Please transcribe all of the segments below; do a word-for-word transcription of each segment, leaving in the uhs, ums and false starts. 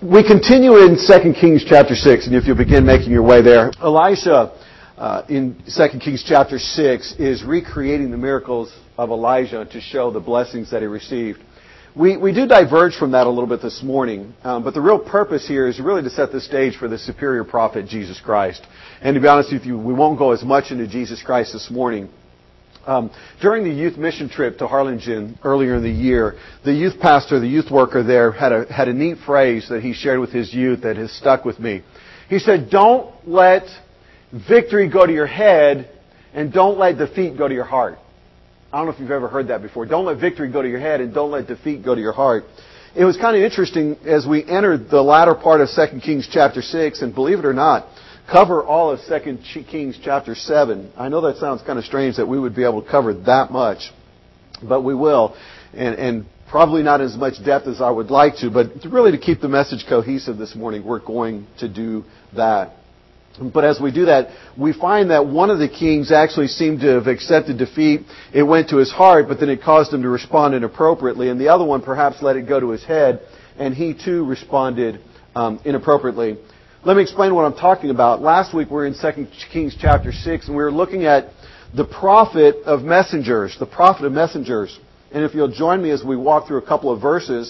We continue in Second Kings chapter six, and if you'll begin making your way there, Elisha uh, in Second Kings chapter six is recreating the miracles of Elijah to show the blessings that he received. We we do diverge from that a little bit this morning, um, but the real purpose here is really to set the stage for the superior prophet, Jesus Christ. And to be honest with you, we won't go as much into Jesus Christ this morning. Um, during the youth mission trip to Harlingen earlier in the year, the youth pastor, the youth worker there, had a had a neat phrase that he shared with his youth that has stuck with me. He said, "Don't let victory go to your head, and don't let defeat go to your heart." I don't know if you've ever heard that before. Don't let victory go to your head, and don't let defeat go to your heart. It was kind of interesting as we entered the latter part of Second Kings chapter six, and believe it or not, cover all of Second Kings chapter seven. I know that sounds kind of strange that we would be able to cover that much, but we will, and, and probably not as much depth as I would like to, but really to keep the message cohesive this morning, we're going to do that. But as we do that, we find that one of the kings actually seemed to have accepted defeat. It went to his heart, but then it caused him to respond inappropriately, and the other one perhaps let it go to his head, and he too responded um, inappropriately. Let me explain what I'm talking about. Last week we were in Second Kings chapter six, and we were looking at the prophet of messengers, the prophet of messengers. And if you'll join me as we walk through a couple of verses,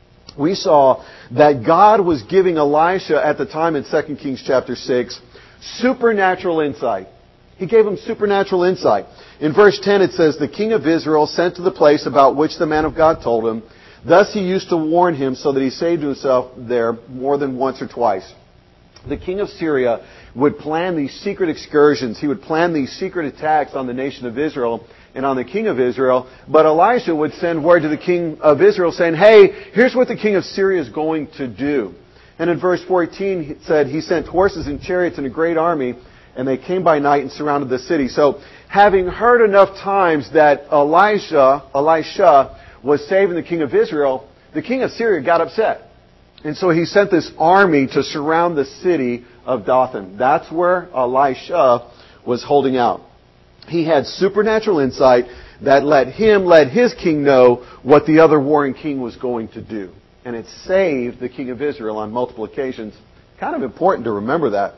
we saw that God was giving Elisha at the time in Second Kings chapter six supernatural insight. He gave him supernatural insight. In verse ten it says, "The king of Israel sent to the place about which the man of God told him. Thus he used to warn him so that he saved himself there more than once or twice." The king of Syria would plan these secret excursions. He would plan these secret attacks on the nation of Israel and on the king of Israel. But Elisha would send word to the king of Israel saying, "Hey, here's what the king of Syria is going to do." And in verse fourteen it said, "He sent horses and chariots and a great army, and they came by night and surrounded the city." So having heard enough times that Elisha, Elisha was saving the king of Israel, the king of Syria got upset. And so he sent this army to surround the city of Dothan. That's where Elisha was holding out. He had supernatural insight that let him, let his king know what the other warring king was going to do. And it saved the king of Israel on multiple occasions. Kind of important to remember that.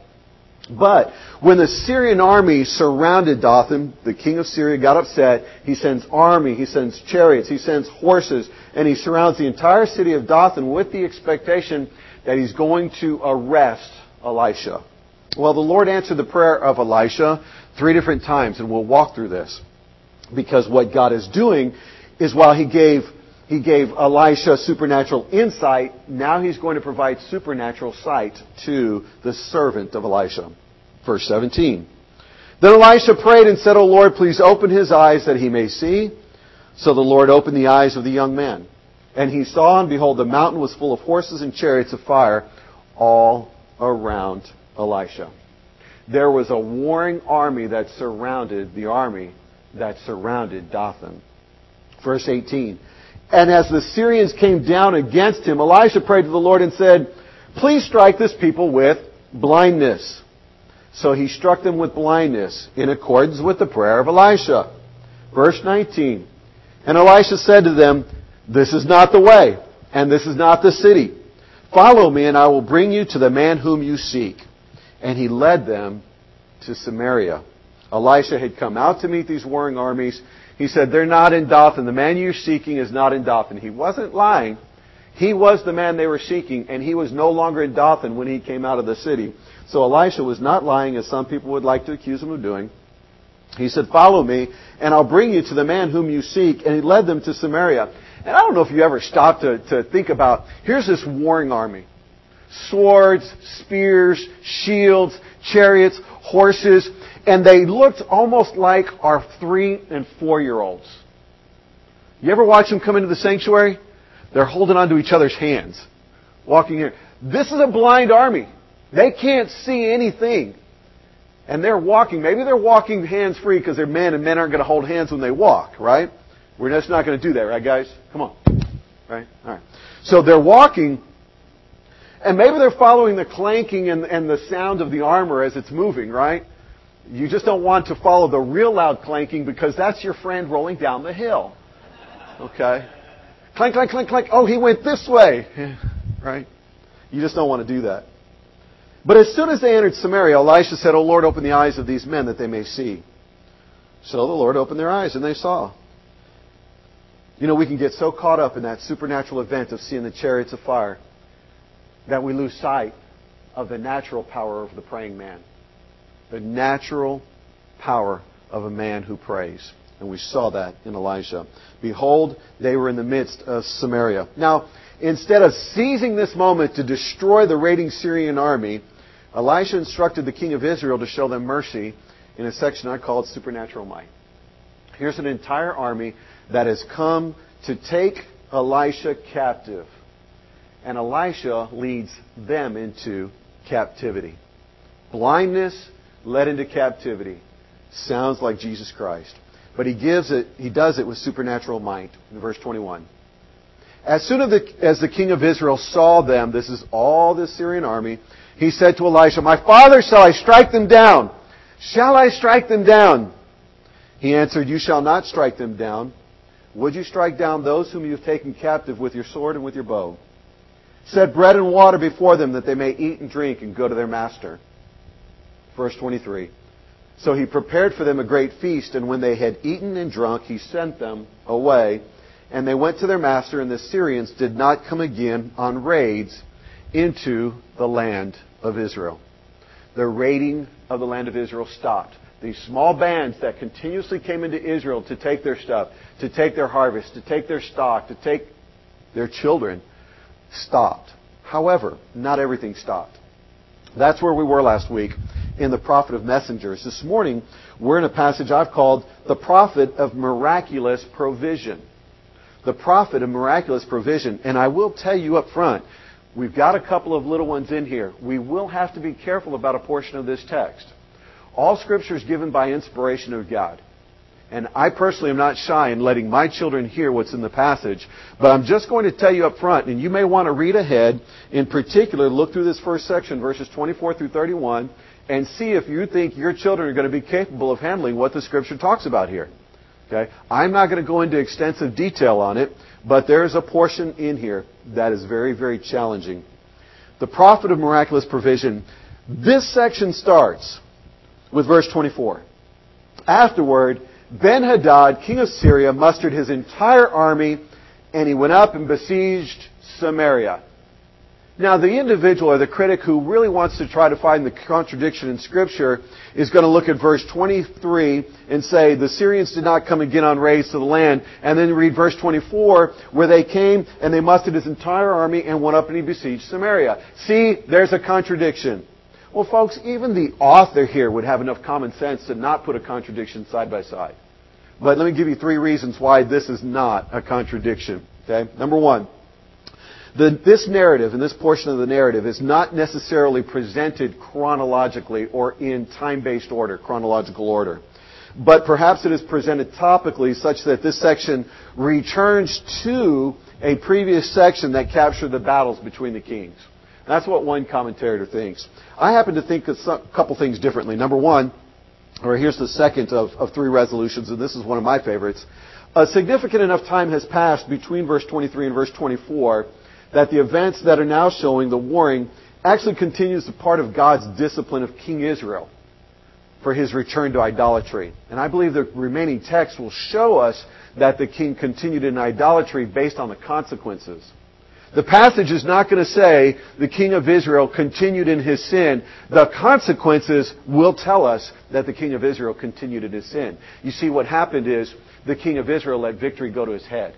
But when the Syrian army surrounded Dothan, the king of Syria got upset. He sends army, he sends chariots, he sends horses, and he surrounds the entire city of Dothan with the expectation that he's going to arrest Elisha. Well, the Lord answered the prayer of Elisha three different times, and we'll walk through this. Because what God is doing is while he gave He gave Elisha supernatural insight, now he's going to provide supernatural sight to the servant of Elisha. Verse seventeen. "Then Elisha prayed and said, 'O Lord, please open his eyes that he may see.' So the Lord opened the eyes of the young man. And he saw, and behold, the mountain was full of horses and chariots of fire all around Elisha." There was a warring army that surrounded the army that surrounded Dothan. Verse eighteen. "And as the Syrians came down against him, Elisha prayed to the Lord and said, 'Please strike this people with blindness.' So he struck them with blindness in accordance with the prayer of Elisha." Verse nineteen. "And Elisha said to them, 'This is not the way, and this is not the city. Follow me, and I will bring you to the man whom you seek.' And he led them to Samaria." Elisha had come out to meet these warring armies. He said, "They're not in Dothan. The man you're seeking is not in Dothan." He wasn't lying. He was the man they were seeking, and he was no longer in Dothan when he came out of the city. So Elisha was not lying, as some people would like to accuse him of doing. He said, "Follow me, and I'll bring you to the man whom you seek." And he led them to Samaria. And I don't know if you ever stopped to, to think about, here's this warring army. Swords, spears, shields, chariots, horses. And they looked almost like our three and four-year-olds. You ever watch them come into the sanctuary? They're holding on to each other's hands, walking here. This is a blind army. They can't see anything. And they're walking. Maybe they're walking hands-free because they're men, and men aren't going to hold hands when they walk, right? We're just not going to do that, right, guys? Come on. Right? All right. So they're walking, and maybe they're following the clanking and, and the sound of the armor as it's moving, right? You just don't want to follow the real loud clanking because that's your friend rolling down the hill. Okay? Clank, clank, clank, clank. Oh, he went this way. Right? You just don't want to do that. But as soon as they entered Samaria, Elisha said, "O Lord, open the eyes of these men that they may see." So the Lord opened their eyes and they saw. You know, we can get so caught up in that supernatural event of seeing the chariots of fire that we lose sight of the natural power of the praying man. The natural power of a man who prays. And we saw that in Elisha. Behold, they were in the midst of Samaria. Now, instead of seizing this moment to destroy the raiding Syrian army, Elisha instructed the king of Israel to show them mercy in a section I called Supernatural Might. Here's an entire army that has come to take Elisha captive. And Elisha leads them into captivity. Blindness led into captivity. Sounds like Jesus Christ. But he gives it, he does it with supernatural might. In verse twenty-one. As soon as the, as the king of Israel saw them, this is all the Syrian army, he said to Elisha, "My father, shall I strike them down? Shall I strike them down?" He answered, "You shall not strike them down. Would you strike down those whom you have taken captive with your sword and with your bow? Set bread and water before them that they may eat and drink and go to their master." Verse twenty-three. So he prepared for them a great feast, and when they had eaten and drunk, he sent them away. And they went to their master, and the Syrians did not come again on raids into the land of Israel. The raiding of the land of Israel stopped. These small bands that continuously came into Israel to take their stuff, to take their harvest, to take their stock, to take their children, stopped. However, not everything stopped. That's where we were last week in the prophet of messengers. This morning, we're in a passage I've called the prophet of miraculous provision. The prophet of miraculous provision. And I will tell you up front, we've got a couple of little ones in here. We will have to be careful about a portion of this text. All Scripture is given by inspiration of God. And I personally am not shy in letting my children hear what's in the passage. But I'm just going to tell you up front, and you may want to read ahead. In particular, look through this first section, verses twenty-four through thirty-one, and see if you think your children are going to be capable of handling what the Scripture talks about here. Okay? I'm not going to go into extensive detail on it, but there's a portion in here that is very, very challenging. The prophet of miraculous provision. This section starts with verse twenty-four. Afterward, Ben-Hadad, king of Syria, mustered his entire army, and he went up and besieged Samaria. Now, the individual or the critic who really wants to try to find the contradiction in Scripture is going to look at verse twenty-three and say, the Syrians did not come again on raids to the land, and then read verse twenty-four, where they came and they mustered his entire army and went up and he besieged Samaria. See, there's a contradiction. Well, folks, even the author here would have enough common sense to not put a contradiction side by side. But let me give you three reasons why this is not a contradiction. Okay? Number one, the, this narrative, and this portion of the narrative, is not necessarily presented chronologically or in time-based order, chronological order. But perhaps it is presented topically such that this section returns to a previous section that captured the battles between the kings. That's what one commentator thinks. I happen to think a couple things differently. Number one, or here's the second of, of three resolutions, and this is one of my favorites. A significant enough time has passed between verse twenty-three and verse twenty-four that the events that are now showing the warring actually continues the part of God's discipline of King Israel for his return to idolatry. And I believe the remaining text will show us that the king continued in idolatry based on the consequences. The passage is not going to say the king of Israel continued in his sin. The consequences will tell us that the king of Israel continued in his sin. You see, what happened is the king of Israel let victory go to his head.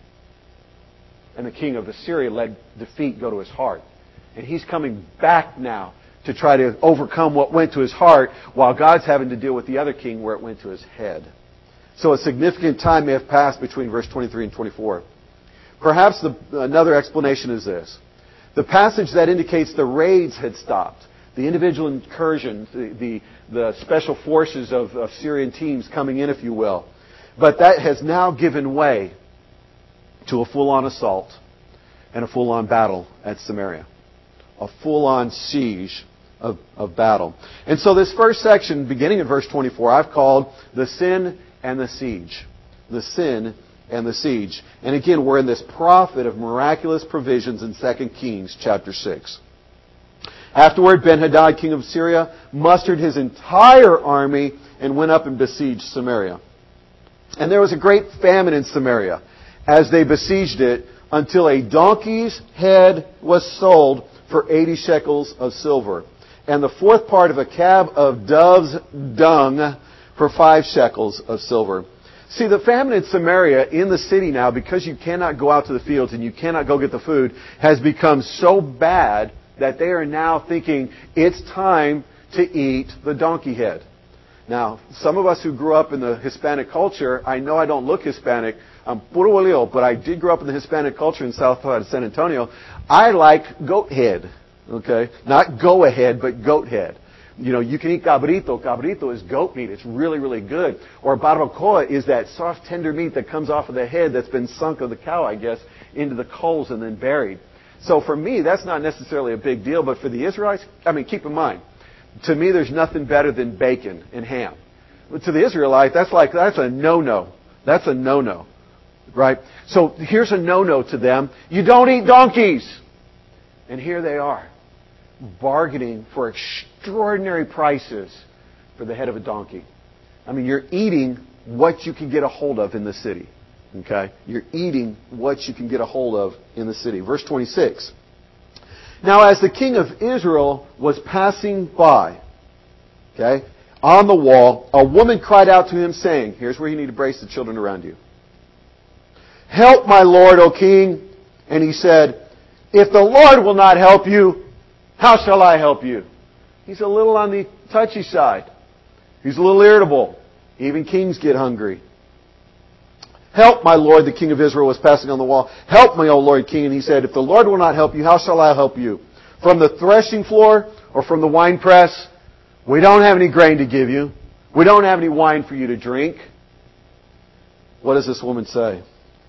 And the king of Assyria let defeat go to his heart. And he's coming back now to try to overcome what went to his heart, while God's having to deal with the other king where it went to his head. So a significant time may have passed between verse twenty-three and twenty-four. Perhaps the, another explanation is this. The passage that indicates the raids had stopped, the individual incursions, the, the, the special forces of, of Syrian teams coming in, if you will. But that has now given way to a full-on assault and a full-on battle at Samaria. A full-on siege of, of battle. And so this first section, beginning in verse twenty-four, I've called the sin and the siege. The sin and the siege. And again, we're in this prophet of miraculous provisions in Second Kings chapter six. Afterward, Ben-Hadad, king of Syria, mustered his entire army and went up and besieged Samaria. And there was a great famine in Samaria as they besieged it, until a donkey's head was sold for eighty shekels of silver, and the fourth part of a cab of dove's dung for five shekels of silver. See, the famine in Samaria, in the city now, because you cannot go out to the fields and you cannot go get the food, has become so bad that they are now thinking it's time to eat the donkey head. Now, some of us who grew up in the Hispanic culture, I know I don't look Hispanic, I'm puro bolillo, but I did grow up in the Hispanic culture in South side of San Antonio. I like goat head, okay? Not go ahead, but goat head. You know, you can eat cabrito. Cabrito is goat meat. It's really, really good. Or barbacoa is that soft, tender meat that comes off of the head that's been sunk of the cow, I guess, into the coals and then buried. So for me, that's not necessarily a big deal, but for the Israelites, I mean, keep in mind, to me, there's nothing better than bacon and ham. But to the Israelite, that's like, that's a no-no. That's a no-no. Right? So here's a no-no to them. You don't eat donkeys. And here they are, bargaining for extraordinary prices for the head of a donkey. I mean, you're eating what you can get a hold of in the city. Okay? You're eating what you can get a hold of in the city. Verse twenty-six. Now, as the king of Israel was passing by, okay, on the wall, a woman cried out to him, saying, here's where you need to brace the children around you. Help, my lord, O king. And he said, if the Lord will not help you, how shall I help you? He's a little on the touchy side. He's a little irritable. Even kings get hungry. Help, my lord, the king of Israel was passing on the wall. Help me, O Lord king. And he said, if the Lord will not help you, how shall I help you? From the threshing floor or from the winepress? We don't have any grain to give you. We don't have any wine for you to drink. What does this woman say?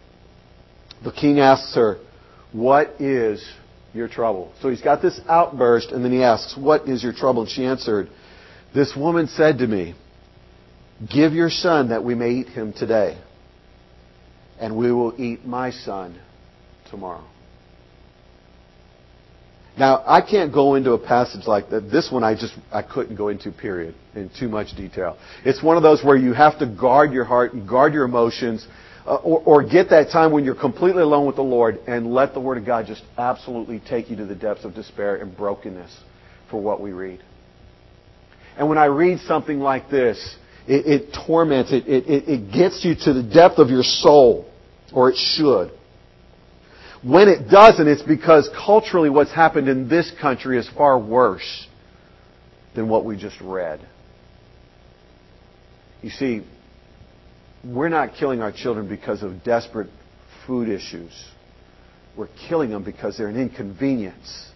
The king asks her, what is your trouble? So he's got this outburst, and then he asks, what is your trouble? And she answered, this woman said to me, give your son that we may eat him today, and we will eat my son tomorrow. Now, I can't go into a passage like that. This one I just I couldn't go into, period, in too much detail. It's one of those where you have to guard your heart and guard your emotions, uh, or, or get that time when you're completely alone with the Lord and let the Word of God just absolutely take you to the depths of despair and brokenness for what we read. And when I read something like this, it, it torments, it, it, it gets you to the depth of your soul, or it should. When it doesn't, it's because culturally what's happened in this country is far worse than what we just read. You see, we're not killing our children because of desperate food issues. We're killing them because they're an inconvenience.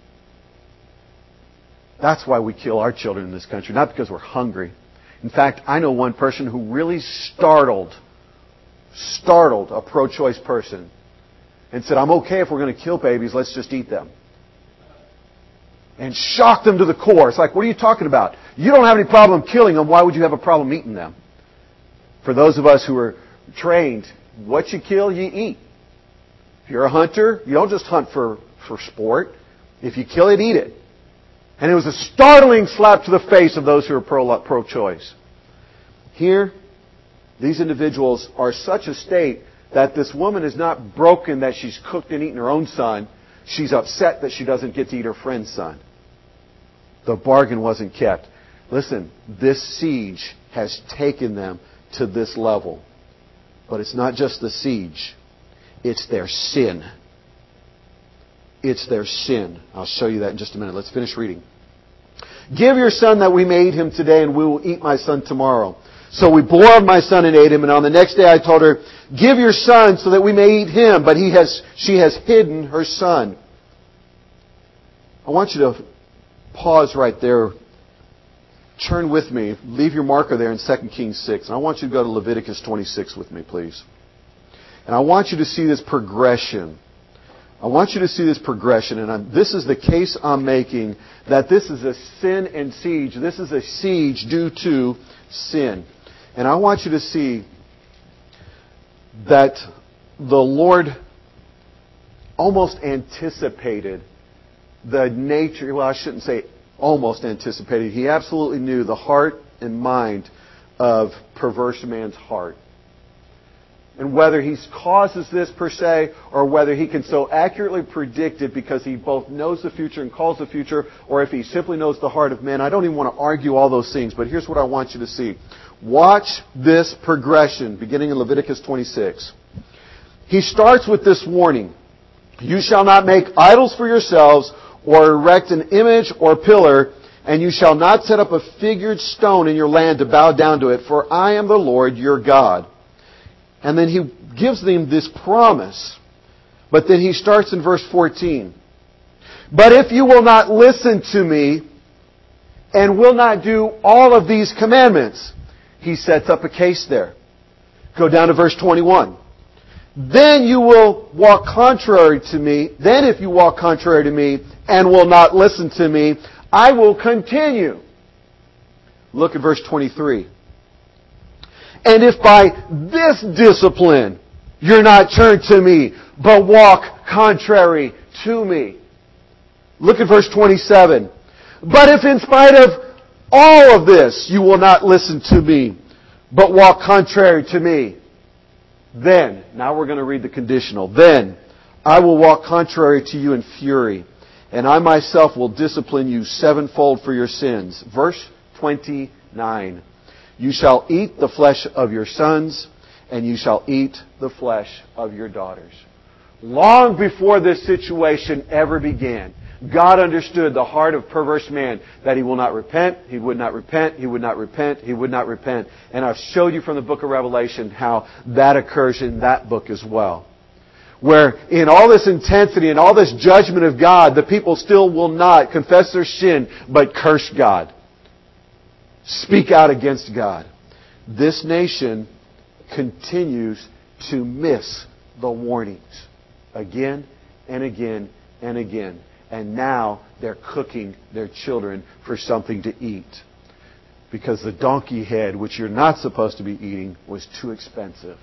That's why we kill our children in this country, not because we're hungry. In fact, I know one person who really startled, startled a pro-choice person and said, I'm okay if we're going to kill babies, let's just eat them. And shocked them to the core. It's like, what are you talking about? You don't have any problem killing them, why would you have a problem eating them? For those of us who are trained, what you kill, you eat. If you're a hunter, you don't just hunt for, for sport. If you kill it, eat it. And it was a startling slap to the face of those who are pro, pro-choice. Here, these individuals are such a state that this woman is not broken that she's cooked and eaten her own son. She's upset that she doesn't get to eat her friend's son. The bargain wasn't kept. Listen, this siege has taken them to this level. But it's not just the siege. It's their sin. It's their sin. I'll show you that in just a minute. Let's finish reading. Give your son that we may eat him today, and we will eat my son tomorrow. So we boiled my son and ate him, and on the next day I told her, give your son so that we may eat him. But he has, she has hidden her son. I want you to pause right there. Turn with me. Leave your marker there in Second Kings six. And I want you to go to Leviticus twenty-six with me, please. And I want you to see this progression. I want you to see this progression. And I'm, this is the case I'm making, that this is a sin and siege. This is a siege due to sin. And I want you to see that the Lord almost anticipated the nature, well, I shouldn't say almost anticipated. He absolutely knew the heart and mind of perverse man's heart. And whether he causes this per se, or whether he can so accurately predict it because he both knows the future and calls the future, or if he simply knows the heart of men, I don't even want to argue all those things, but here's what I want you to see. Watch this progression, beginning in Leviticus twenty-six. He starts with this warning. You shall not make idols for yourselves, or erect an image or pillar, and you shall not set up a figured stone in your land to bow down to it, for I am the Lord your God. And then he gives them this promise. But then he starts in verse fourteen. But if you will not listen to me, and will not do all of these commandments, he sets up a case there. Go down to verse twenty-one. Then you will walk contrary to me. Then if you walk contrary to me and will not listen to me, I will continue. Look at verse twenty-three. And if by this discipline you're not turned to me, but walk contrary to me. Look at verse twenty-seven. But if in spite of all of this you will not listen to me, but walk contrary to me, then, now we're going to read the conditional, then I will walk contrary to you in fury, and I myself will discipline you sevenfold for your sins. Verse twenty-nine. You shall eat the flesh of your sons, and you shall eat the flesh of your daughters. Long before this situation ever began, God understood the heart of perverse man, that he will not repent, he would not repent, he would not repent, he would not repent. And I've showed you from the book of Revelation how that occurs in that book as well. Where in all this intensity and all this judgment of God, the people still will not confess their sin, but curse God. Speak out against God. This nation continues to miss the warnings again and again and again. And now they're cooking their children for something to eat. Because the donkey head, which you're not supposed to be eating, was too expensive.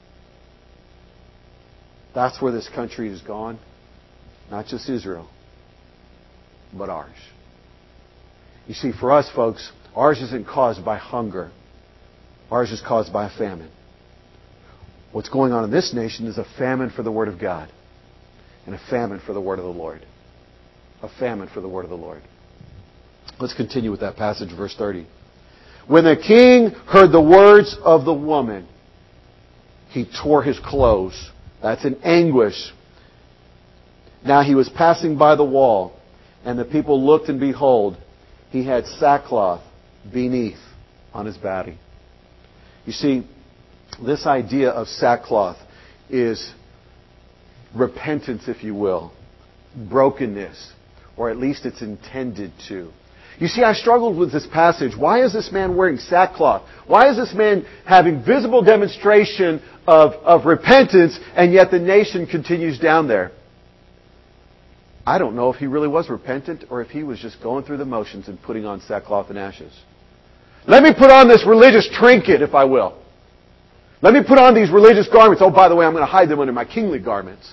That's where this country has gone. Not just Israel, but ours. You see, for us folks, ours isn't caused by hunger. Ours is caused by a famine. What's going on in this nation is a famine for the Word of God. And a famine for the Word of the Lord. A famine for the Word of the Lord. Let's continue with that passage, verse thirty. When the king heard the words of the woman, he tore his clothes. That's in anguish. Now he was passing by the wall, and the people looked, and behold, he had sackcloth beneath on his body. You see, this idea of sackcloth is repentance, if you will, brokenness, or at least it's intended to. You see, I struggled with this passage. Why is this man wearing sackcloth? Why is this man having visible demonstration of, of repentance, and yet the nation continues down there? I don't know if he really was repentant or if he was just going through the motions and putting on sackcloth and ashes. Let me put on this religious trinket, if I will. Let me put on these religious garments. Oh, by the way, I'm going to hide them under my kingly garments.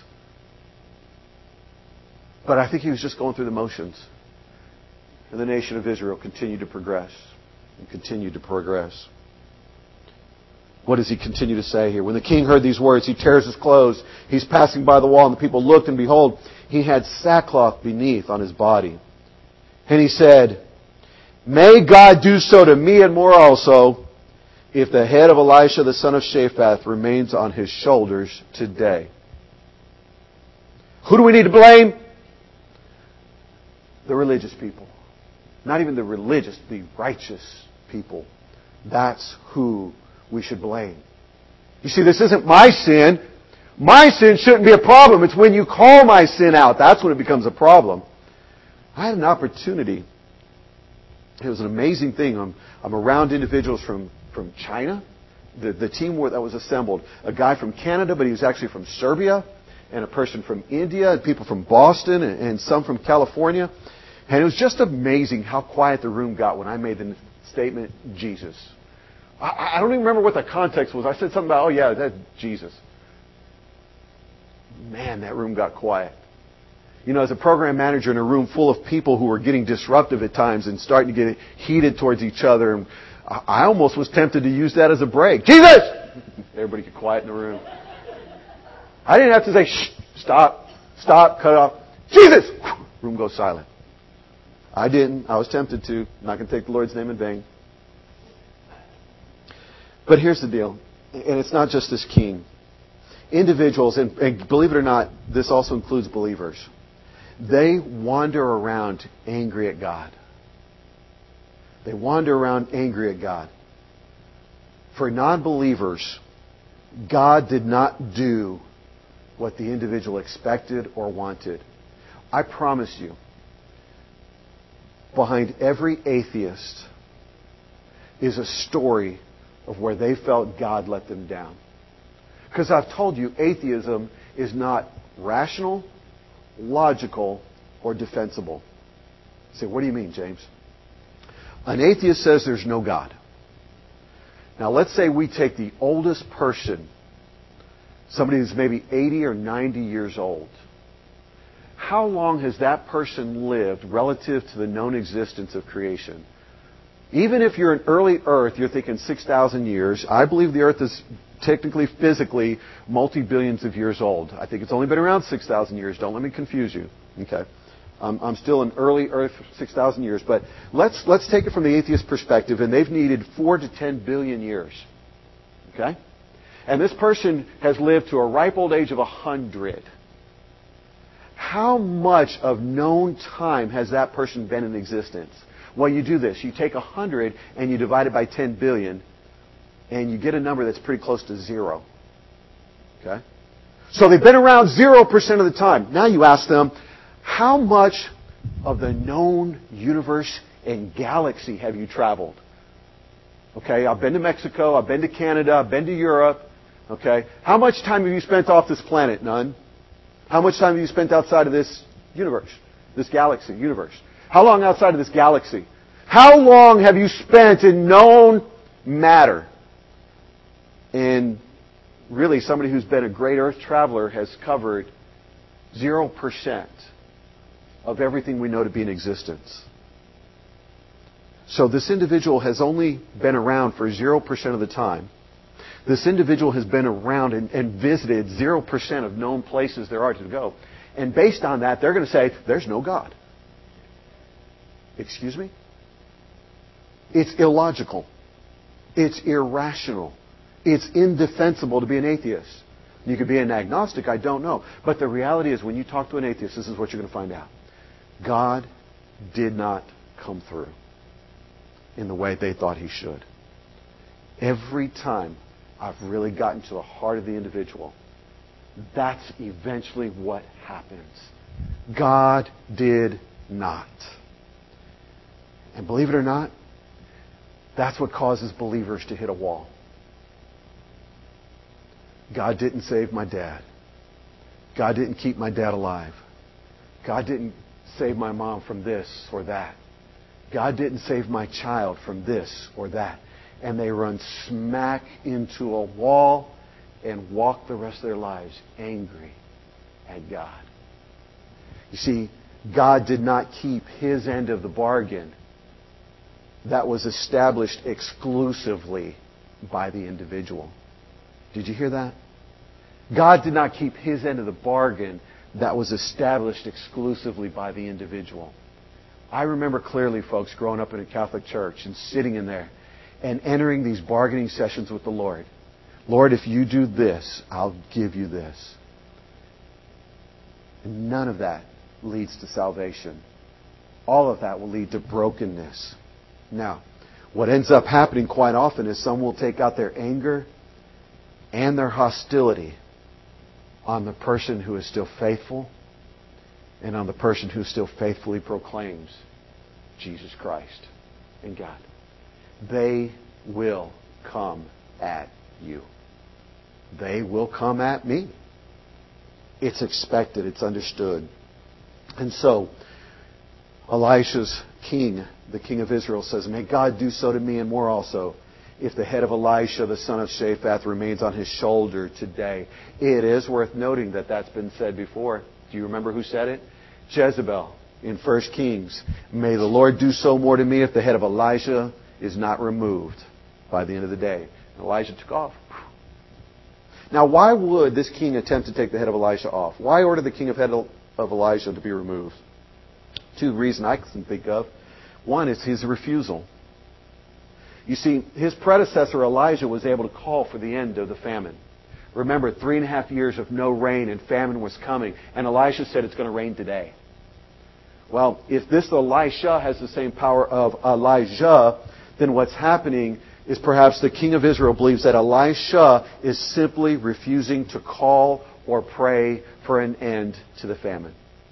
But I think he was just going through the motions. And the nation of Israel continued to progress. And continued to progress. What does he continue to say here? When the king heard these words, he tears his clothes. He's passing by the wall, and the people looked, and behold, he had sackcloth beneath on his body. And he said, May God do so to me and more also, if the head of Elisha the son of Shaphat remains on his shoulders today. Who do we need to blame? The religious people. Not even the religious, the righteous people. That's who we should blame. You see, this isn't my sin. My sin shouldn't be a problem. It's when you call my sin out. That's when it becomes a problem. I had an opportunity. It was an amazing thing. I'm, I'm around individuals from, from China. The, the team that was assembled. A guy from Canada, but he was actually from Serbia. And a person from India. And people from Boston. And, and some from California. And it was just amazing how quiet the room got when I made the statement, Jesus. I, I don't even remember what the context was. I said something about, oh yeah, that's Jesus. man, that room got quiet. You know, as a program manager in a room full of people who were getting disruptive at times and starting to get heated towards each other, and I almost was tempted to use that as a break. Jesus! Everybody get quiet in the room. I didn't have to say, shh, stop, stop, cut off. Jesus! Room goes silent. I didn't. I was tempted to. I'm not going to take the Lord's name in vain. But here's the deal. And it's not just this king. Individuals, and, and believe it or not, this also includes believers. They wander around angry at God. They wander around angry at God. For non-believers, God did not do what the individual expected or wanted. I promise you, behind every atheist is a story of where they felt God let them down. Because I've told you, atheism is not rational, logical, or defensible. You say, what do you mean, James? An atheist says there's no God. Now, let's say we take the oldest person, somebody who's maybe eighty or ninety years old. How long has that person lived relative to the known existence of creation? Even if you're in early Earth, you're thinking six thousand years. I believe the Earth is technically, physically, multi-billions of years old. I think it's only been around six thousand years. Don't let me confuse you. Okay. Um, I'm still in early Earth, six thousand years. But let's let's take it from the atheist perspective, and they've needed four to ten billion years. Okay? And this person has lived to a ripe old age of one hundred. How much of known time has that person been in existence? Well, you do this. You take one hundred and you divide it by ten billion, and you get a number that's pretty close to zero. Okay? So they've been around zero percent of the time. Now you ask them, how much of the known universe and galaxy have you traveled? Okay, I've been to Mexico, I've been to Canada, I've been to Europe. Okay, how much time have you spent off this planet? None. How much time have you spent outside of this universe, this galaxy, universe? How long outside of this galaxy? How long have you spent in known matter? And really, somebody who's been a great Earth traveler has covered zero percent of everything we know to be in existence. So this individual has only been around for zero percent of the time. This individual has been around and, and visited zero percent of known places there are to go. And based on that, they're going to say, there's no God. Excuse me? It's illogical. It's irrational. It's indefensible to be an atheist. You could be an agnostic, I don't know. But the reality is, when you talk to an atheist, this is what you're going to find out. God did not come through in the way they thought He should. Every time I've really gotten to the heart of the individual, that's eventually what happens. God did not. And believe it or not, that's what causes believers to hit a wall. God didn't save my dad. God didn't keep my dad alive. God didn't save my mom from this or that. God didn't save my child from this or that. And they run smack into a wall and walk the rest of their lives angry at God. You see, God did not keep His end of the bargain that was established exclusively by the individual. Did you hear that? God did not keep His end of the bargain that was established exclusively by the individual. I remember clearly, folks, growing up in a Catholic church and sitting in there and entering these bargaining sessions with the Lord. Lord, if you do this, I'll give you this. And none of that leads to salvation. All of that will lead to brokenness. Now, what ends up happening quite often is some will take out their anger and their hostility on the person who is still faithful and on the person who still faithfully proclaims Jesus Christ and God. They will come at you. They will come at me. It's expected. It's understood. And so, Elisha's king, the king of Israel, says, may God do so to me and more also, if the head of Elisha, the son of Shaphat, remains on his shoulder today. It is worth noting that that's been said before. Do you remember who said it? Jezebel in First Kings. May the Lord do so more to me if the head of Elijah is not removed by the end of the day. And Elijah took off. Now, why would this king attempt to take the head of Elisha off? Why order the king of head of Elijah to be removed? Two reasons I can think of. One is his refusal. You see, his predecessor Elijah was able to call for the end of the famine. Remember, three and a half years of no rain and famine was coming, and Elisha said it's going to rain today. Well, if this Elisha has the same power of Elijah, then what's happening is perhaps the king of Israel believes that Elisha is simply refusing to call or pray for an end to the famine.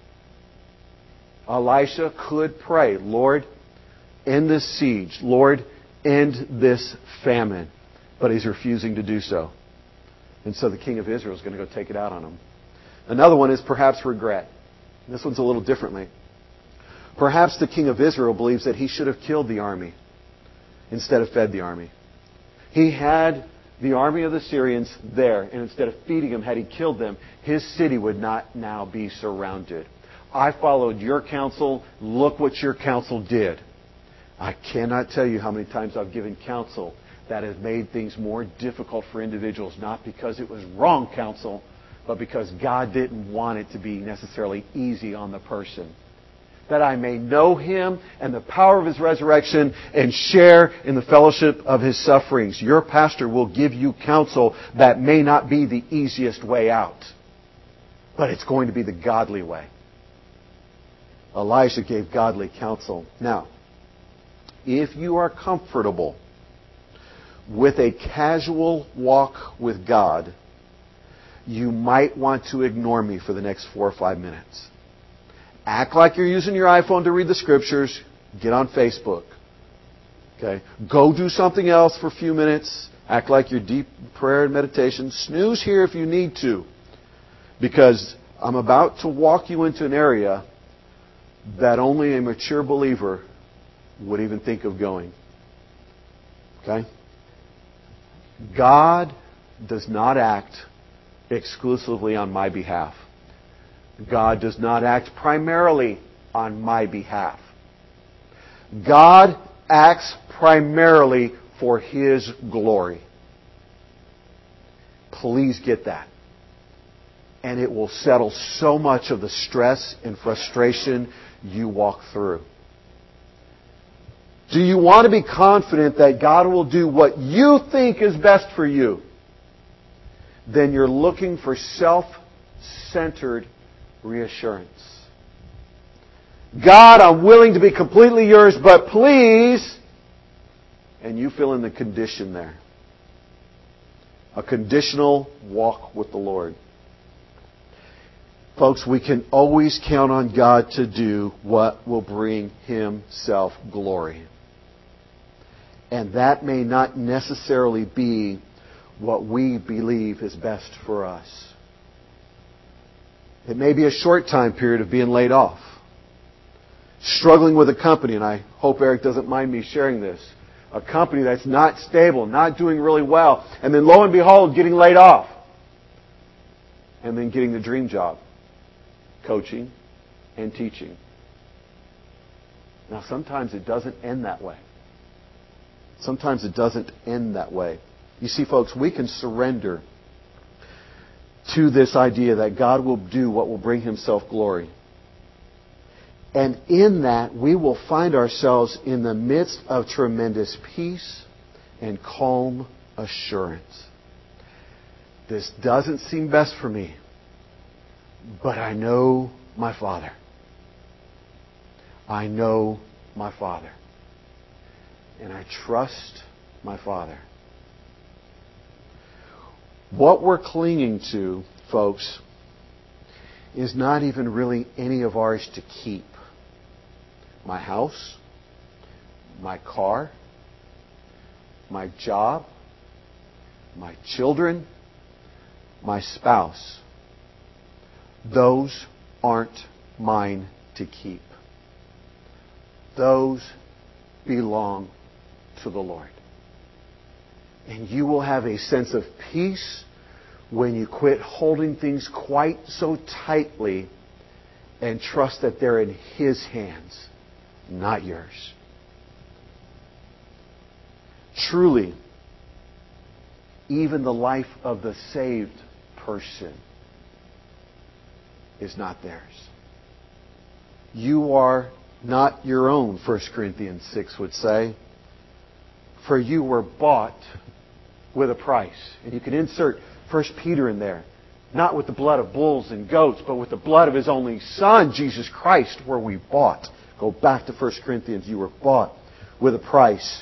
Elisha could pray, Lord, end this siege. Lord, end this famine. But he's refusing to do so. And so the king of Israel is going to go take it out on him. Another one is perhaps regret. This one's a little differently. Perhaps the king of Israel believes that he should have killed the army instead of fed the army. He had the army of the Syrians there, and instead of feeding them, had he killed them, his city would not now be surrounded. I followed your counsel. Look what your counsel did. I cannot tell you how many times I've given counsel that has made things more difficult for individuals, not because it was wrong counsel, but because God didn't want it to be necessarily easy on the person. That I may know Him and the power of His resurrection and share in the fellowship of His sufferings. Your pastor will give you counsel that may not be the easiest way out, but it's going to be the godly way. Elijah gave godly counsel. Now, if you are comfortable with a casual walk with God, you might want to ignore me for the next four or five minutes. Act like you're using your iPhone to read the Scriptures. Get on Facebook. Okay? Go do something else for a few minutes. Act like you're deep prayer and meditation. Snooze here if you need to. Because I'm about to walk you into an area that only a mature believer would even think of going. Okay? God does not act exclusively on my behalf. God does not act primarily on my behalf. God acts primarily for His glory. Please get that. And it will settle so much of the stress and frustration you walk through. Do you want to be confident that God will do what you think is best for you? Then you're looking for self-centered reassurance. God, I'm willing to be completely yours, but please, and you fill in the condition there. A conditional walk with the Lord. Folks, we can always count on God to do what will bring Himself glory. And that may not necessarily be what we believe is best for us. It may be a short time period of being laid off. Struggling with a company, and I hope Eric doesn't mind me sharing this. A company that's not stable, not doing really well, and then lo and behold, getting laid off. And then getting the dream job. Coaching and teaching. Now sometimes it doesn't end that way. Sometimes it doesn't end that way. You see, folks, we can surrender to this idea that God will do what will bring Himself glory. And in that, we will find ourselves in the midst of tremendous peace and calm assurance. This doesn't seem best for me, but I know my Father. I know my Father. And I trust my Father. What we're clinging to, folks, is not even really any of ours to keep. My house, my car, my job, my children, my spouse. Those aren't mine to keep. Those belong to the Lord. And you will have a sense of peace when you quit holding things quite so tightly and trust that they're in His hands, not yours. Truly, even the life of the saved person is not theirs. You are not your own, First Corinthians six would say. For you were bought with a price. And you can insert First Peter in there. Not with the blood of bulls and goats, but with the blood of His only Son, Jesus Christ, were we bought. Go back to First Corinthians. You were bought with a price.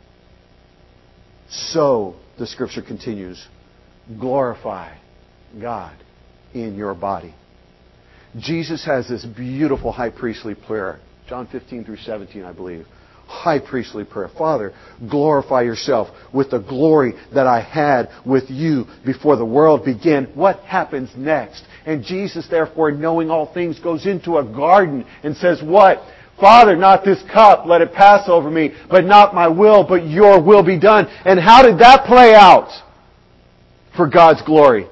So, the Scripture continues, glorify God in your body. Jesus has this beautiful high priestly prayer. John fifteen through seventeen, I believe. High priestly prayer. Father, glorify yourself with the glory that I had with you before the world began. What happens next? And Jesus, therefore, knowing all things, goes into a garden and says, what? Father, not this cup, let it pass over me, but not my will, but your will be done. And how did that play out for God's glory?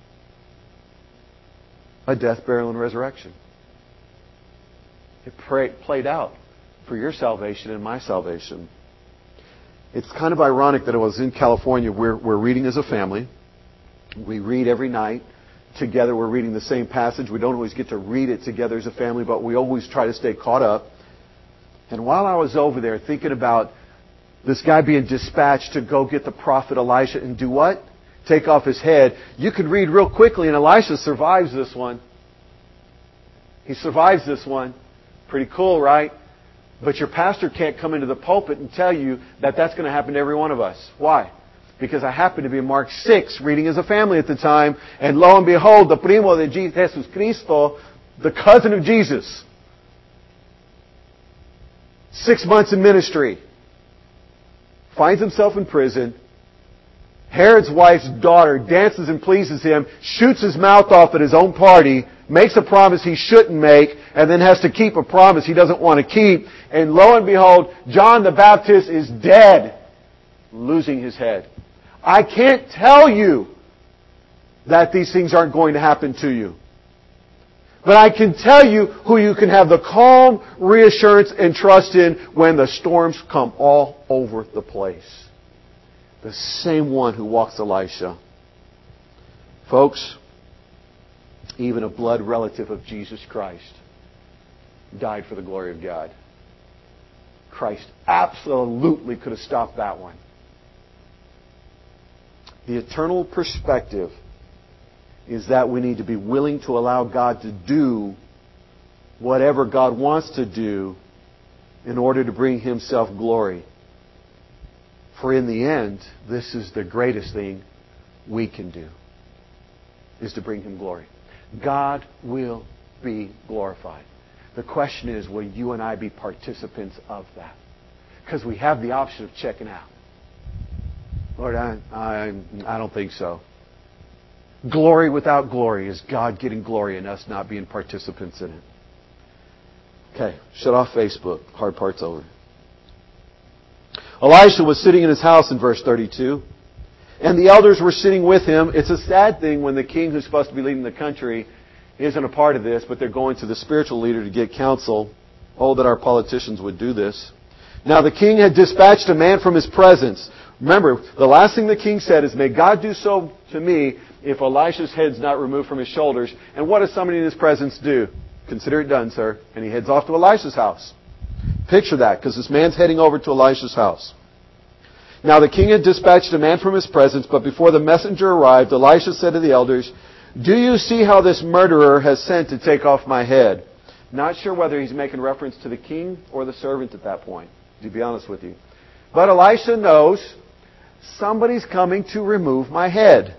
A death, burial, and resurrection. It pray, played out for your salvation and my salvation. It's kind of ironic that it was in California. We're, we're reading as a family. We read every night. Together we're reading the same passage. We don't always get to read it together as a family, but we always try to stay caught up. And while I was over there thinking about this guy being dispatched to go get the prophet Elisha and do what? Take off his head. You could read real quickly, and Elisha survives this one. He survives this one. Pretty cool, right? But your pastor can't come into the pulpit and tell you that that's going to happen to every one of us. Why? Because I happened to be in Mark six, reading as a family at the time, and lo and behold, the primo de Jesus Cristo, the cousin of Jesus, six months in ministry, finds himself in prison. Herod's wife's daughter dances and pleases him, shoots his mouth off at his own party, makes a promise he shouldn't make, and then has to keep a promise he doesn't want to keep. And lo and behold, John the Baptist is dead, losing his head. I can't tell you that these things aren't going to happen to you. But I can tell you who you can have the calm reassurance and trust in when the storms come all over the place. The same one who walks Elisha. Folks, even a blood relative of Jesus Christ died for the glory of God. Christ absolutely could have stopped that one. The eternal perspective is that we need to be willing to allow God to do whatever God wants to do in order to bring Himself glory. For in the end, this is the greatest thing we can do, is to bring Him glory. God will be glorified. The question is, will you and I be participants of that? Because we have the option of checking out. Lord, I, I, I don't think so. Glory without glory is God getting glory and us not being participants in it. Okay, shut off Facebook. Hard part's over. Elisha was sitting in his house in verse thirty-two. And the elders were sitting with him. It's a sad thing when the king who's supposed to be leading the country isn't a part of this, but they're going to the spiritual leader to get counsel. Oh, that our politicians would do this. Now the king had dispatched a man from his presence. Remember, the last thing the king said is, may God do so to me if Elisha's head's not removed from his shoulders. And what does somebody in his presence do? Consider it done, sir. And he heads off to Elisha's house. Picture that, because this man's heading over to Elisha's house. Now the king had dispatched a man from his presence, but before the messenger arrived, Elisha said to the elders, do you see how this murderer has sent to take off my head? Not sure whether he's making reference to the king or the servant at that point, to be honest with you. But Elisha knows somebody's coming to remove my head.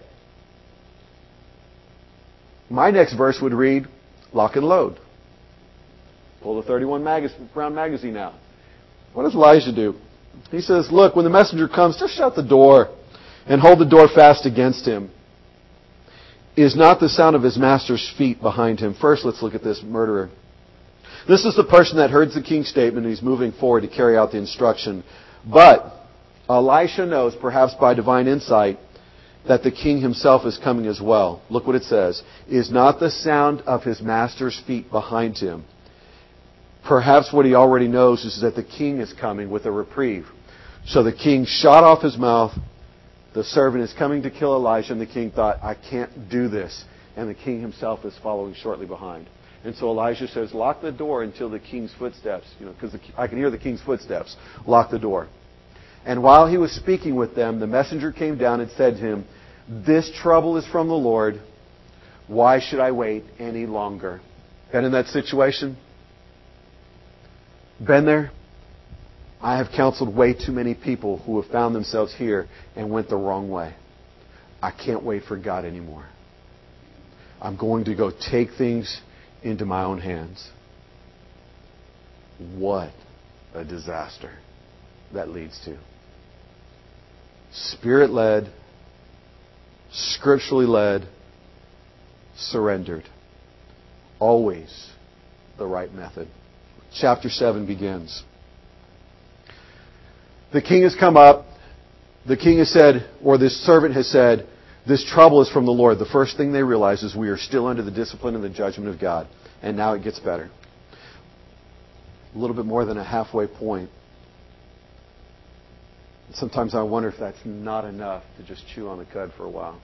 My next verse would read, lock and load. Pull the thirty-one round magazine out. What does Elijah do? He says, look, when the messenger comes, just shut the door and hold the door fast against him. Is not the sound of his master's feet behind him. First, let's look at this murderer. This is the person that heard the king's statement and he's moving forward to carry out the instruction. But Elisha knows, perhaps by divine insight, that the king himself is coming as well. Look what it says. Is not the sound of his master's feet behind him? Perhaps what he already knows is that the king is coming with a reprieve. So the king shot off his mouth. The servant is coming to kill Elijah, and the king thought, I can't do this. And the king himself is following shortly behind. And so Elijah says, lock the door until the king's footsteps, you know, because I can hear the king's footsteps. Lock the door. And while he was speaking with them, the messenger came down and said to him, this trouble is from the Lord. Why should I wait any longer? Been in that situation? Been there? I have counseled way too many people who have found themselves here and went the wrong way. I can't wait for God anymore. I'm going to go take things into my own hands. What a disaster that leads to. Spirit-led, scripturally led, surrendered. Always the right method. Chapter seven begins. The king has come up. The king has said, or this servant has said, this trouble is from the Lord. The first thing they realize is we are still under the discipline and the judgment of God. And now it gets better. A little bit more than a halfway point. Sometimes I wonder if that's not enough to just chew on the cud for a while.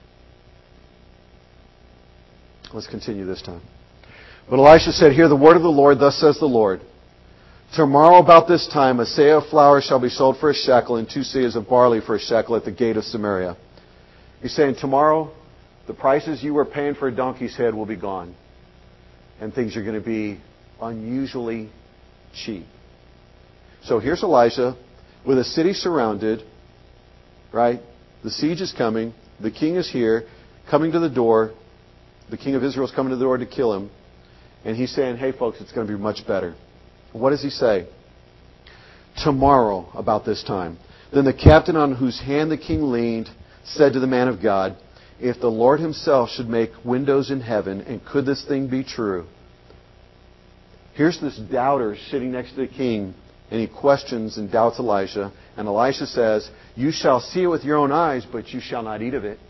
Let's continue this time. But Elisha said, hear the word of the Lord, thus says the Lord. Tomorrow about this time a seah of flour shall be sold for a shekel and two seahs of barley for a shekel at the gate of Samaria. He's saying tomorrow the prices you were paying for a donkey's head will be gone. And things are going to be unusually cheap. So here's Elisha with a city surrounded, right? The siege is coming. The king is here, coming to the door. The king of Israel is coming to the door to kill him. And he's saying, hey folks, it's going to be much better. What does he say? Tomorrow, about this time. Then the captain on whose hand the king leaned said to the man of God, if the Lord himself should make windows in heaven, and could this thing be true? Here's this doubter sitting next to the king, and he questions and doubts Elisha. And Elisha says, you shall see it with your own eyes, but you shall not eat of it.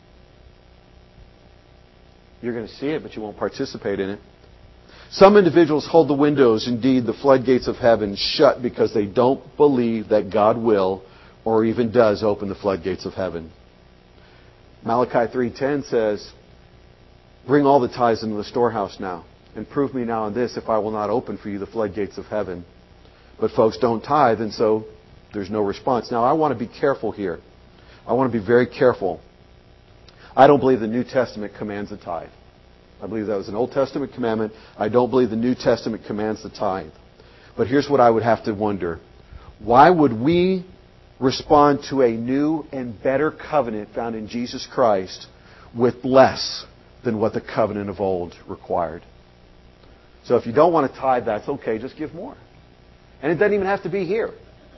You're going to see it, but you won't participate in it. Some individuals hold the windows, indeed the floodgates of heaven, shut because they don't believe that God will or even does open the floodgates of heaven. Malachi three ten says, bring all the tithes into the storehouse now, and prove me now in this if I will not open for you the floodgates of heaven. But folks don't tithe, and so there's no response. Now I want to be careful here. I want to be very careful. I don't believe the New Testament commands a tithe. I believe that was an Old Testament commandment. I don't believe the New Testament commands the tithe. But here's what I would have to wonder. Why would we respond to a new and better covenant found in Jesus Christ with less than what the covenant of old required? So if you don't want to tithe, that's okay. Just give more. And it doesn't even have to be here.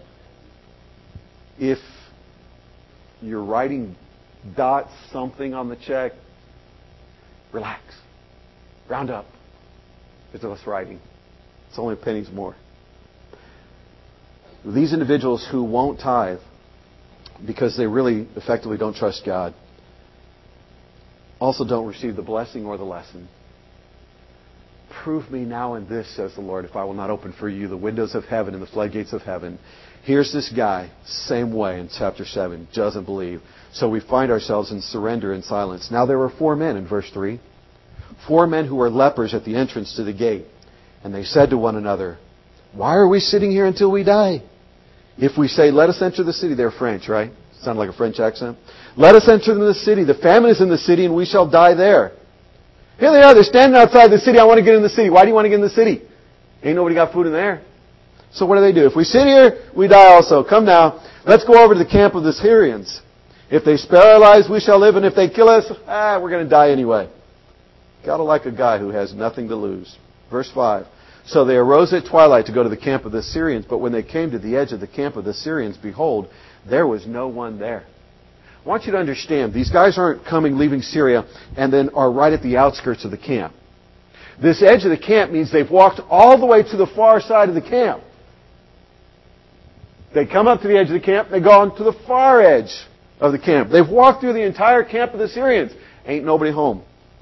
If you're writing dot something on the check, relax. Round up. It's less writing. It's only pennies more. These individuals who won't tithe because they really effectively don't trust God also don't receive the blessing or the lesson. Prove me now in this, says the Lord, if I will not open for you the windows of heaven and the floodgates of heaven. Here's this guy, same way in chapter seven, doesn't believe. So we find ourselves in surrender and silence. Now there were four men in verse three. Four men who were lepers at the entrance to the gate. And they said to one another, why are we sitting here until we die? If we say, let us enter the city. They're French, right? Sound like a French accent? Let us enter the city. The famine is in the city and we shall die there. Here they are. They're standing outside the city. I want to get in the city. Why do you want to get in the city? Ain't nobody got food in there. So what do they do? If we sit here, we die also. Come now. Let's go over to the camp of the Syrians. If they spare our lives, we shall live. And if they kill us, ah, we're going to die anyway. Gotta like a guy who has nothing to lose. Verse five. So they arose at twilight to go to the camp of the Syrians. But when they came to the edge of the camp of the Syrians, behold, there was no one there. I want you to understand, these guys aren't coming, leaving Syria, and then are right at the outskirts of the camp. This edge of the camp means they've walked all the way to the far side of the camp. They come up to the edge of the camp. They go on to the far edge of the camp. They've walked through the entire camp of the Syrians. Ain't nobody home.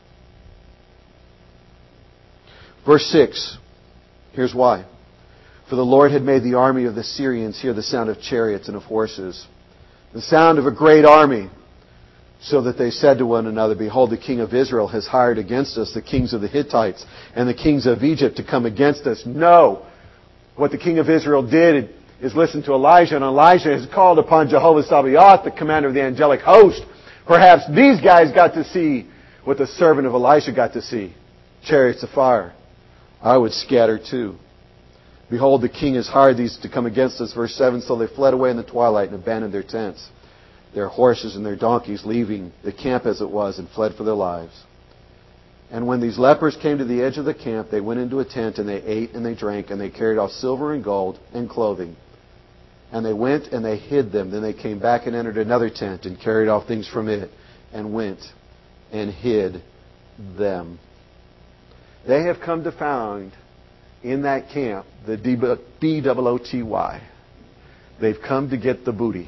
Verse six. Here's why. For the Lord had made the army of the Syrians hear the sound of chariots and of horses, the sound of a great army, so that they said to one another, Behold, the king of Israel has hired against us the kings of the Hittites and the kings of Egypt to come against us. No! What the king of Israel did is listen to Elijah, and Elijah has called upon Jehovah Sabaoth, the commander of the angelic host. Perhaps these guys got to see what the servant of Elisha got to see. Chariots of fire. I would scatter too. Behold, the king has hired these to come against us. Verse seven, so they fled away in the twilight and abandoned their tents, their horses and their donkeys, leaving the camp as it was, and fled for their lives. And when these lepers came to the edge of the camp, they went into a tent, and they ate and they drank, and they carried off silver and gold and clothing. And they went and they hid them. Then they came back and entered another tent and carried off things from it, and went and hid them. They have come to find in that camp the B O O T Y. They've come to get the booty.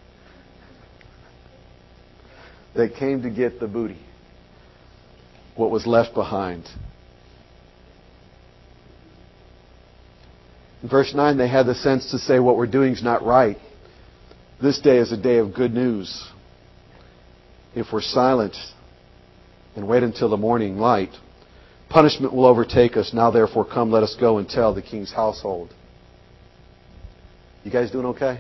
They came to get the booty. What was left behind. In verse nine, they had the sense to say what we're doing is not right. This day is a day of good news. If we're silent and wait until the morning light, punishment will overtake us. Now therefore come, let us go and tell the king's household. You guys doing okay?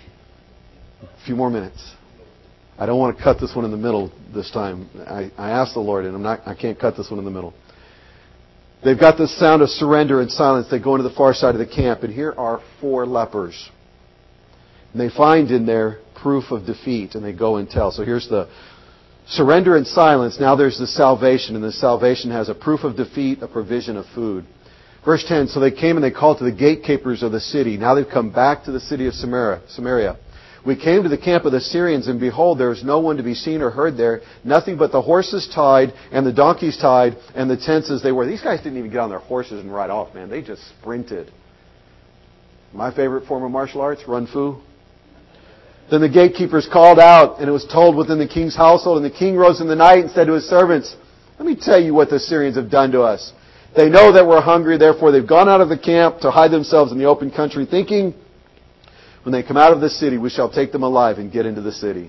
A few more minutes. I don't want to cut this one in the middle this time. I, I asked the Lord, and I'm not, I can't cut this one in the middle. They've got this sound of surrender and silence. They go into the far side of the camp, and here are four lepers. And they find in there proof of defeat, and they go and tell. So here's the surrender and silence. Now there's the salvation, and the salvation has a proof of defeat, a provision of food. Verse ten, so they came and they called to the gatekeepers of the city. Now they've come back to the city of Samaria. Samaria. We came to the camp of the Syrians, and behold, there is no one to be seen or heard there, nothing but the horses tied, and the donkeys tied, and the tents as they were. These guys didn't even get on their horses and ride off, man. They just sprinted. My favorite form of martial arts, run fu. Then the gatekeepers called out, and it was told within the king's household, and the king rose in the night and said to his servants, let me tell you what the Syrians have done to us. They know that we're hungry, therefore they've gone out of the camp to hide themselves in the open country, thinking, when they come out of the city, we shall take them alive and get into the city.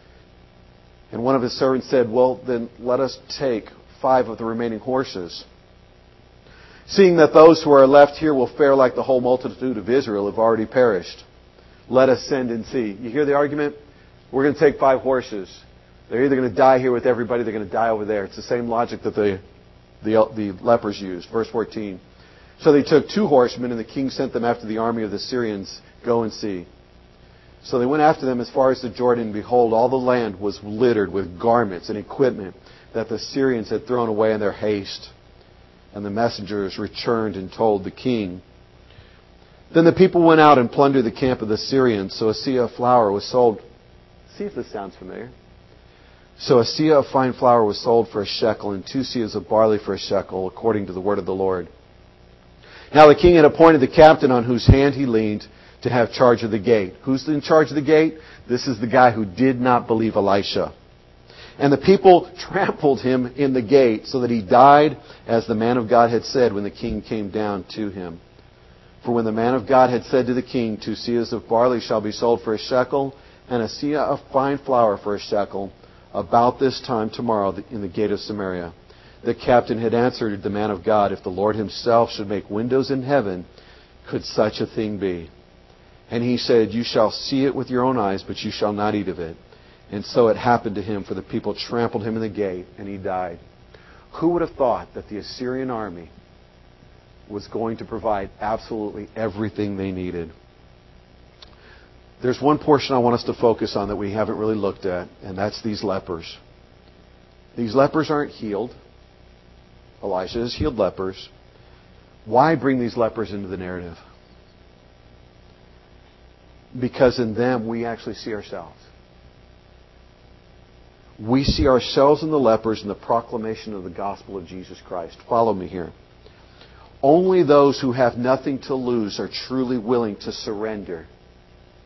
And one of his servants said, well, then let us take five of the remaining horses. Seeing that those who are left here will fare like the whole multitude of Israel have already perished. Let us send and see. You hear the argument? We're going to take five horses. They're either going to die here with everybody, they're going to die over there. It's the same logic that the, the, the lepers used. Verse fourteen. So they took two horsemen, and the king sent them after the army of the Syrians. Go and see. So they went after them as far as the Jordan. Behold, all the land was littered with garments and equipment that the Syrians had thrown away in their haste. And the messengers returned and told the king. Then the people went out and plundered the camp of the Syrians. So a seah of flour was sold. See if this sounds familiar. So a seah of fine flour was sold for a shekel, and two seahs of barley for a shekel, according to the word of the Lord. Now the king had appointed the captain on whose hand he leaned to have charge of the gate. Who's in charge of the gate? This is the guy who did not believe Elisha. And the people trampled him in the gate, so that he died, as the man of God had said when the king came down to him. For when the man of God had said to the king, two seahs of barley shall be sold for a shekel, and a seah of fine flour for a shekel, about this time tomorrow in the gate of Samaria, the captain had answered the man of God, if the Lord himself should make windows in heaven, could such a thing be? And he said, you shall see it with your own eyes, but you shall not eat of it. And so it happened to him, for the people trampled him in the gate, and he died. Who would have thought that the Assyrian army was going to provide absolutely everything they needed? There's one portion I want us to focus on that we haven't really looked at, and that's these lepers. These lepers aren't healed. Elisha has healed lepers. Why bring these lepers into the narrative? Because in them we actually see ourselves. We see ourselves in the lepers in the proclamation of the gospel of Jesus Christ. Follow me here. Only those who have nothing to lose are truly willing to surrender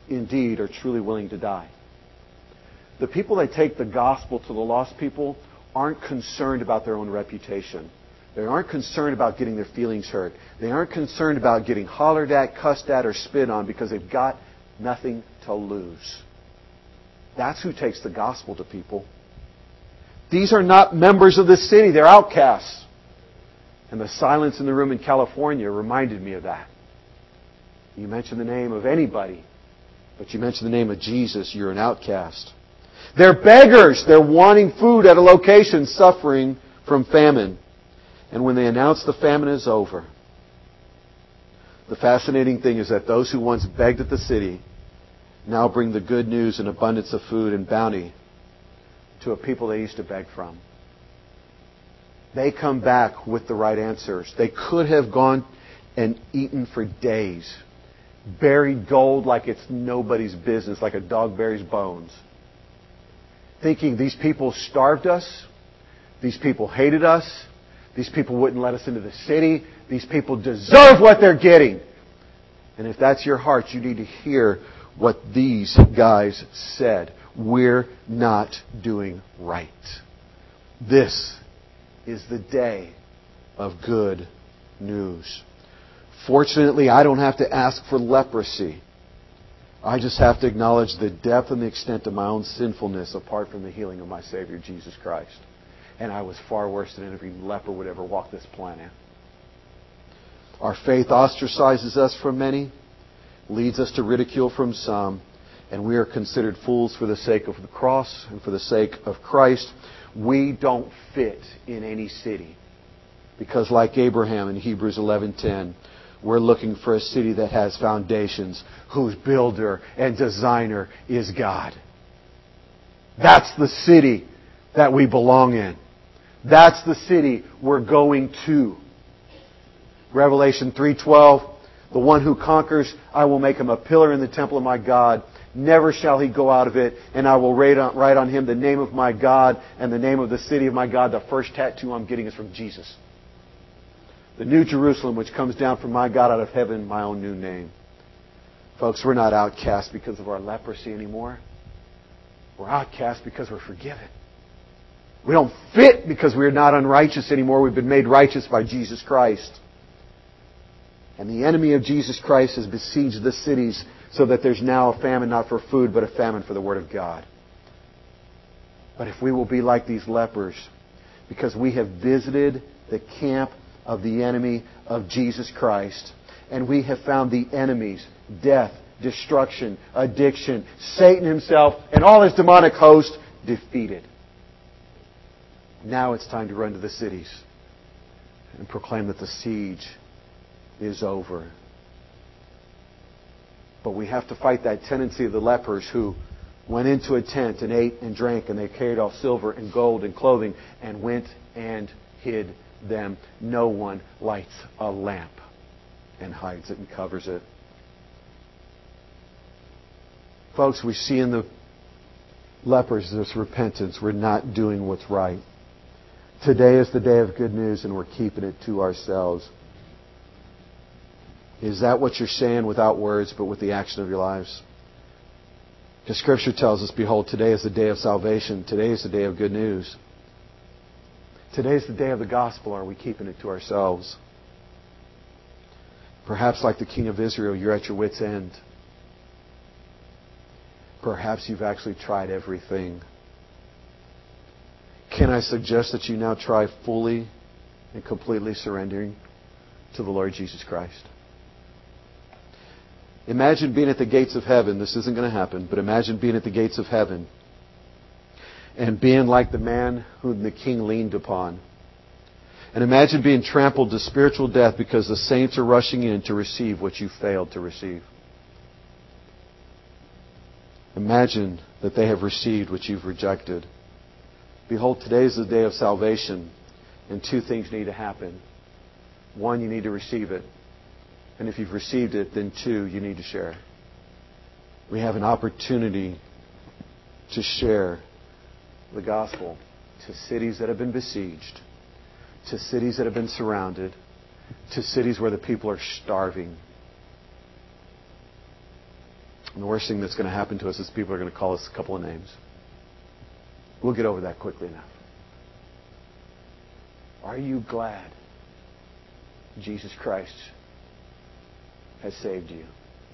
indeed are truly willing to die. The people that take the gospel to the lost people aren't concerned about their own reputation. They aren't concerned about getting their feelings hurt. They aren't concerned about getting hollered at, cussed at, or spit on because they've got nothing to lose. That's who takes the gospel to people. These are not members of the city. They're outcasts. And the silence in the room in California reminded me of that. You mention the name of anybody, but you mention the name of Jesus, you're an outcast. They're beggars. They're wanting food at a location, suffering from famine. And when they announce the famine is over, the fascinating thing is that those who once begged at the city now bring the good news and abundance of food and bounty to a people they used to beg from. They come back with the right answers. They could have gone and eaten for days, buried gold like it's nobody's business, like a dog buries bones, thinking these people starved us, these people hated us, these people wouldn't let us into the city, these people deserve what they're getting. And if that's your heart, you need to hear what these guys said. We're not doing right. This is the day of good news. Fortunately, I don't have to ask for leprosy. I just have to acknowledge the depth and the extent of my own sinfulness apart from the healing of my Savior, Jesus Christ. And I was far worse than every leper would ever walk this planet. Our faith ostracizes us from many, leads us to ridicule from some, and we are considered fools for the sake of the cross and for the sake of Christ. We don't fit in any city. Because like Abraham in Hebrews eleven ten, we're looking for a city that has foundations, whose builder and designer is God. That's the city that we belong in. That's the city we're going to. Revelation three twelve, the one who conquers, I will make him a pillar in the temple of my God. Never shall he go out of it, and I will write on, write on him the name of my God and the name of the city of my God. The first tattoo I'm getting is from Jesus. The new Jerusalem, which comes down from my God out of heaven, my own new name. Folks, we're not outcasts because of our leprosy anymore. We're outcasts because we're forgiven. We don't fit because we're not unrighteous anymore. We've been made righteous by Jesus Christ. And the enemy of Jesus Christ has besieged the cities so that there's now a famine not for food, but a famine for the Word of God. But if we will be like these lepers, because we have visited the camp of the enemy of Jesus Christ, and we have found the enemies, death, destruction, addiction, Satan himself, and all his demonic host defeated. Now it's time to run to the cities and proclaim that the siege is over. But we have to fight that tendency of the lepers who went into a tent and ate and drank, and they carried off silver and gold and clothing and went and hid them. No one lights a lamp and hides it and covers it. Folks, we see in the lepers this repentance. We're not doing what's right. Today is the day of good news, and we're keeping it to ourselves. Is that what you're saying without words, but with the action of your lives? Because Scripture tells us, behold, today is the day of salvation. Today is the day of good news. Today is the day of the gospel. Are we keeping it to ourselves? Perhaps like the king of Israel, you're at your wit's end. Perhaps you've actually tried everything. Can I suggest that you now try fully and completely surrendering to the Lord Jesus Christ? Imagine being at the gates of heaven. This isn't going to happen, but imagine being at the gates of heaven and being like the man whom the king leaned upon. And imagine being trampled to spiritual death because the saints are rushing in to receive what you failed to receive. Imagine that they have received what you've rejected. Behold, today is the day of salvation, and two things need to happen. One, you need to receive it. And if you've received it, then two, you need to share it. We have an opportunity to share the gospel to cities that have been besieged, to cities that have been surrounded, to cities where the people are starving. And the worst thing that's going to happen to us is people are going to call us a couple of names. We'll get over that quickly enough. Are you glad Jesus Christ has saved you?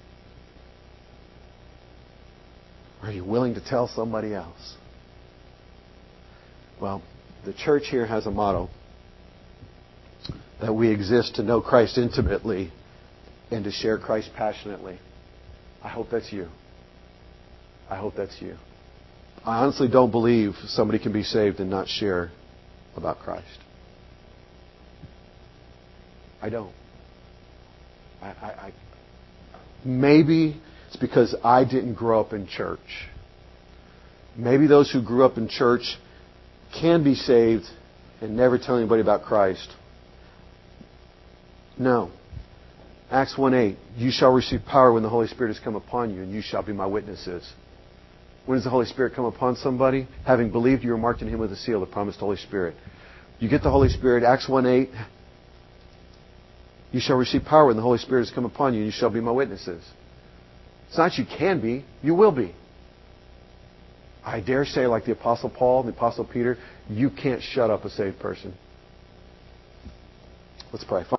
Are you willing to tell somebody else? Well, the church here has a motto that we exist to know Christ intimately and to share Christ passionately. I hope that's you. I hope that's you. I honestly don't believe somebody can be saved and not share about Christ. I don't. I, I, I maybe it's because I didn't grow up in church. Maybe those who grew up in church can be saved and never tell anybody about Christ. No. Acts one eight, you shall receive power when the Holy Spirit has come upon you, and you shall be my witnesses. When does the Holy Spirit come upon somebody? Having believed, you are marked in Him with a seal, the promised Holy Spirit. You get the Holy Spirit, Acts one eight, you shall receive power when the Holy Spirit has come upon you, and you shall be my witnesses. It's not you can be, you will be. I dare say, like the Apostle Paul and the Apostle Peter, you can't shut up a saved person. Let's pray.